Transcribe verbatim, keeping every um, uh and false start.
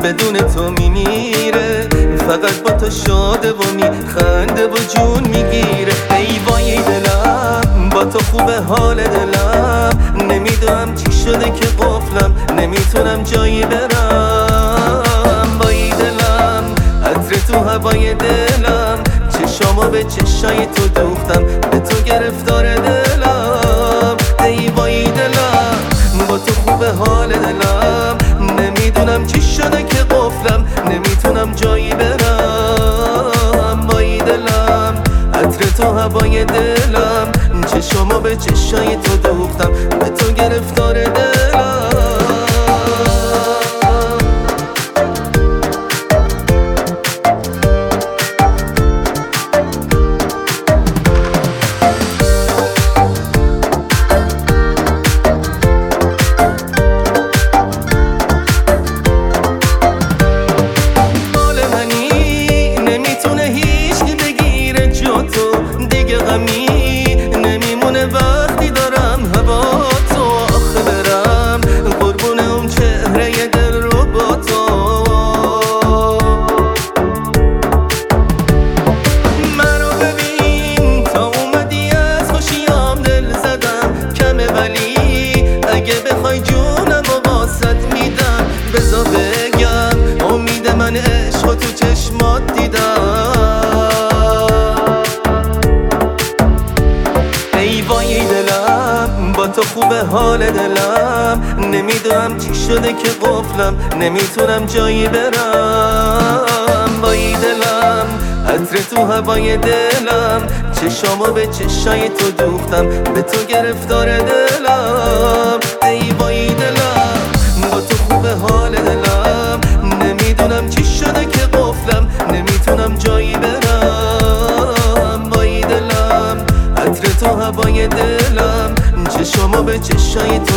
بدون تو میمیره، فقط با تو شاده و میخنده و جون میگیره. ای وای دلم با تو خوبه حال دلم، نمیدونم چی شده که قفلم نمیتونم جایی برم. وای دلم عطر تو هوای دلم، چشامو به چشای تو دوختم به تو گرفتار دلم. ای وای دلم با تو خوبه حال دلم، نمیدونم چی شده که قفلم نمیتونم جایی برم. وای دلم عطر تو هوای دلم، چشامو به چشای تو دوختم به تو گرفتار دلم. نمیمونه وقتی دارم هوا تو، آخه برم قربون اون چهره دل رو با تو. منو ببین تا اومدی از خوشیام دل زدم کمه، ولی اگه بخوای جونم و واسط میدم. بذار بگم امید من عشق تو چشمات دیدم. ای وای دلم با تو خوبه حال دلم، نمیدونم چی شده که قفلم نمیتونم جایی برم. وای دلم عطر تو هوای دلم، چشامو به چشای تو دوختم به تو گرفتار دلم. ای وای دلم با تو خوبه حال دلم، نمیدونم چی شده که قفلم نمیتونم جایی برم. وای دلم عطر تو هوای دلم، چشامو به چشای تو